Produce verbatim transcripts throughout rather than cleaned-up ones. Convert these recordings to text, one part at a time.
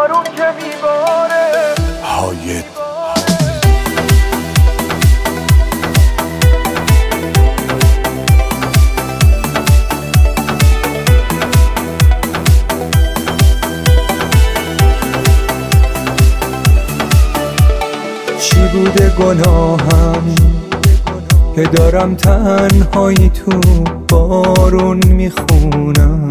بارون که میباره هایت چی بوده گناهم که دارم تنهایی تو بارون میخونم؟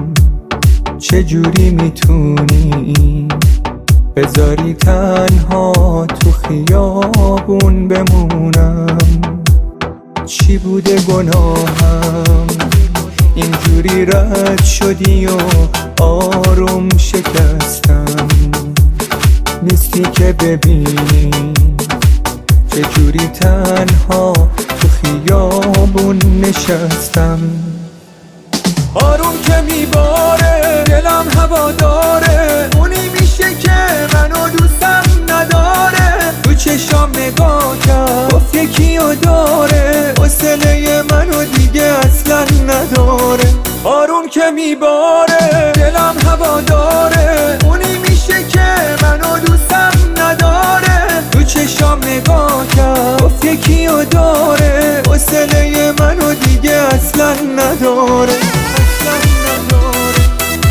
چجوری میتونی بذاری تنها تو خیابون بمونم؟ چی بوده گناهم اینجوری رد شدی و آروم شکستم؟ نیستی که ببینی چجوری تنها تو خیابون نشستم. آروم که میباره دلم هوا داره، اونی میشه که منو دوستم نداره. تو چشام نگاه کرد گفت یکیو داره، حوصله منو دیگه اصلا نداره. آروم که میباره دلم هوا داره، اونی میشه که منو دوستم نداره. تو چشام نگاه کرد گفت یکیو داره، حوصله منو دیگه اصلا نداره. اصلا نداره.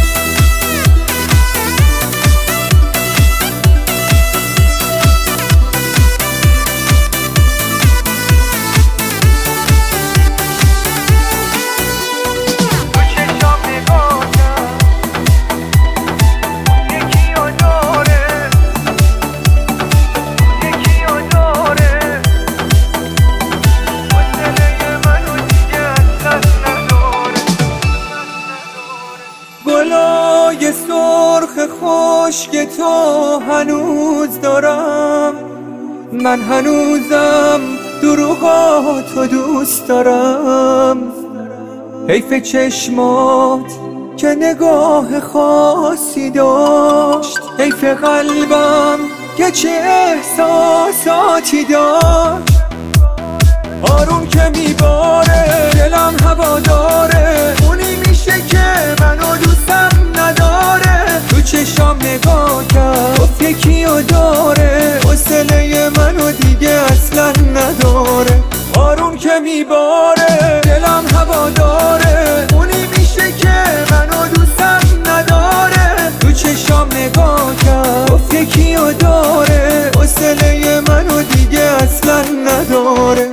گلای سرخ خشک تو هنوز دارم، من هنوزم دروغاتو دوست دارم. حیف چشمات که نگاه خاصی داشت، حیف قلبم که چه احساساتی داشت. آروم که میباره دلم هوا داره، اونی میشه که منو دوستم نداره. تو چشام نگاه کرد گفت یکیو داره، حوصله منو دیگه اصلا نداره. آروم که میباره دلم هوا داره، اونی میشه که منو دوستم نداره. تو چشام نگاه کرد گفت یکیو داره، حوصله منو دیگه اصلا نداره.